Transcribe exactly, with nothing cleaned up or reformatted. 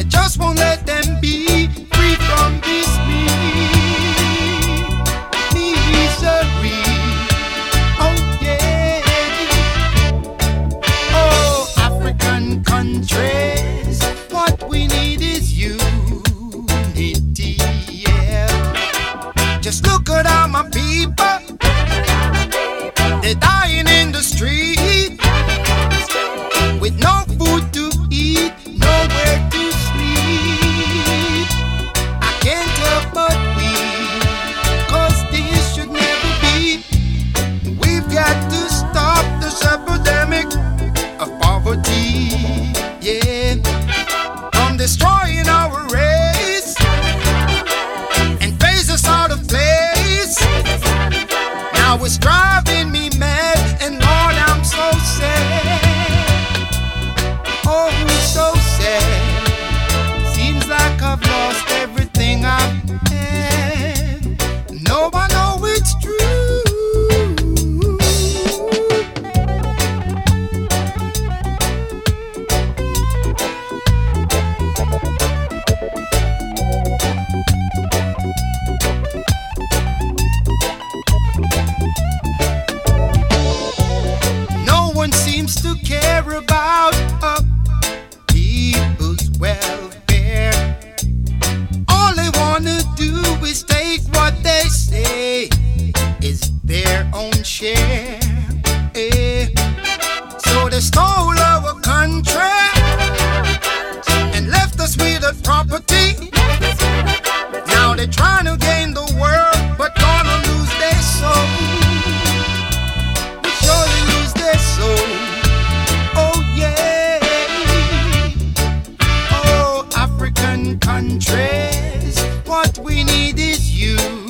they just won't let them be free from this misery. Oh yeah. Oh, African countries, what we need is unity. Yeah. Just look at all my people, they're dying in the street with no food to eat, nowhere to sleep. I can't help but weep, 'cause this should never be. We've got to stop this epidemic of poverty, yeah, from destroying our race and phase us out of place. Now it's driving me mad, and Lord, I'm so sad. Oh, so sad. Seems like I've lost everything I've had. No, I know it's true. No one seems to care about uh, people's welfare. All they wanna do is take what they say is their own share. Eh. So they stole our country and left us with a property. Now they're trying to gain the world, but gonna lose their soul. Will surely lose their soul. Oh yeah. Oh, African countries, what we need is you.